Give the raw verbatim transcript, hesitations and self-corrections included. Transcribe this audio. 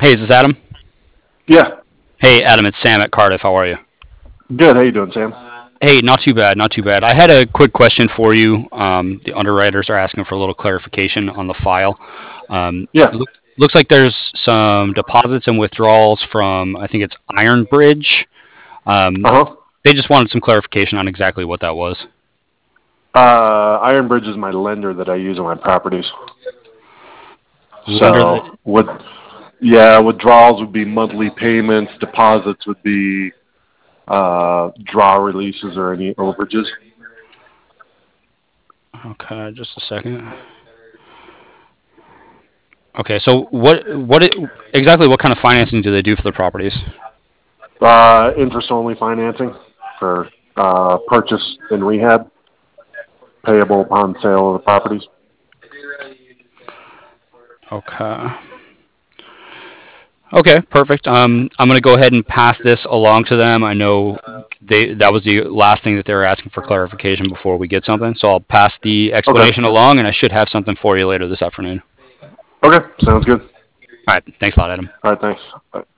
Hey, is this Adam? Yeah. Hey, Adam, it's Sam at Cardiff. How are you? Good. How you doing, Sam? Hey, not too bad, not too bad. I had a quick question for you. Um, the underwriters are asking for a little clarification on the file. Um, Yeah. look, looks like there's some deposits and withdrawals from, I think it's Iron Bridge. Um, Uh huh. they just wanted some clarification on exactly what that was. Uh, Iron Bridge is my lender that I use on my properties. Lender So, that, with yeah, withdrawals would be monthly payments. Deposits would be uh, draw releases or any overages. okay, just a second. Okay, so what, what, it, exactly what kind of financing do they do for the properties? Uh, interest only financing for uh, purchase and rehab, payable upon sale of the properties. Okay. Okay, perfect. Um, I'm going to go ahead and pass this along to them. I know they that was the last thing that they were asking for clarification before we get something. So I'll pass the Okay. explanation along, and I should have something for you later this afternoon. Okay. Sounds good. All right. Thanks a lot, Adam. All right. Thanks. Bye.